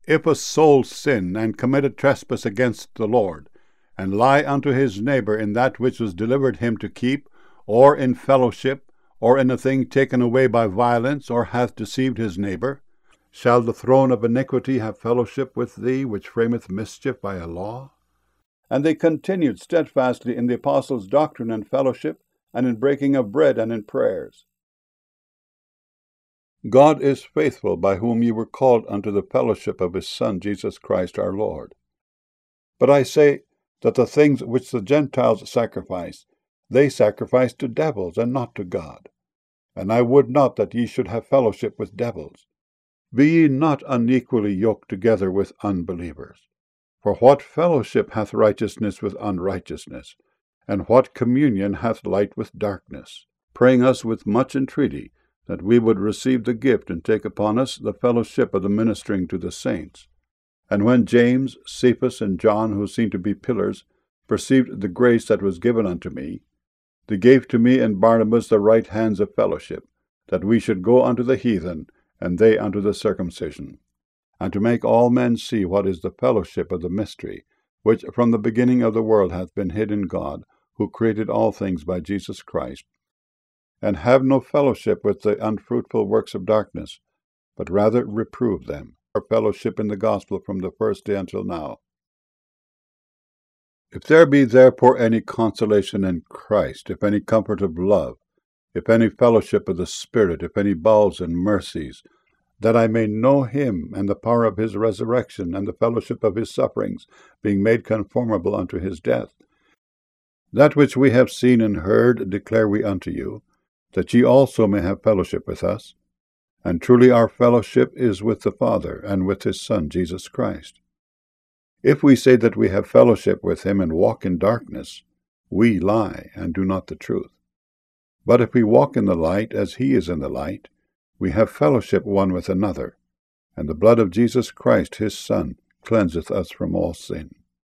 If a soul sin, and commit a trespass against the Lord, and lie unto his neighbor in that which was delivered him to keep, or in fellowship, or in a thing taken away by violence, or hath deceived his neighbor, shall the throne of iniquity have fellowship with thee, which frameth mischief by a law? And they continued steadfastly in the apostles' doctrine and fellowship, and in breaking of bread, and in prayers. God is faithful, by whom ye were called unto the fellowship of his Son, Jesus Christ our Lord. But I say that the things which the Gentiles sacrifice, they sacrifice to devils, and not to God. And I would not that ye should have fellowship with devils. Be ye not unequally yoked together with unbelievers. For what fellowship hath righteousness with unrighteousness? And what communion hath light with darkness? Praying us with much entreaty, that we would receive the gift and take upon us the fellowship of the ministering to the saints. And when James, Cephas, and John, who seemed to be pillars, perceived the grace that was given unto me, they gave to me and Barnabas the right hands of fellowship, that we should go unto the heathen, and they unto the circumcision, and to make all men see what is the fellowship of the mystery, which from the beginning of the world hath been hid in God, who created all things by Jesus Christ, and have no fellowship with the unfruitful works of darkness, but rather reprove them. Our fellowship in the gospel from the first day until now. If there be therefore any consolation in Christ, if any comfort of love, if any fellowship of the Spirit, if any bowels and mercies, that I may know him and the power of his resurrection, and the fellowship of his sufferings, being made conformable unto his death. That which we have seen and heard declare we unto you, that ye also may have fellowship with us. And truly our fellowship is with the Father, and with his Son, Jesus Christ. If we say that we have fellowship with him and walk in darkness, we lie, and do not the truth. But if we walk in the light, as he is in the light, we have fellowship one with another, and the blood of Jesus Christ his Son cleanseth us from all sin.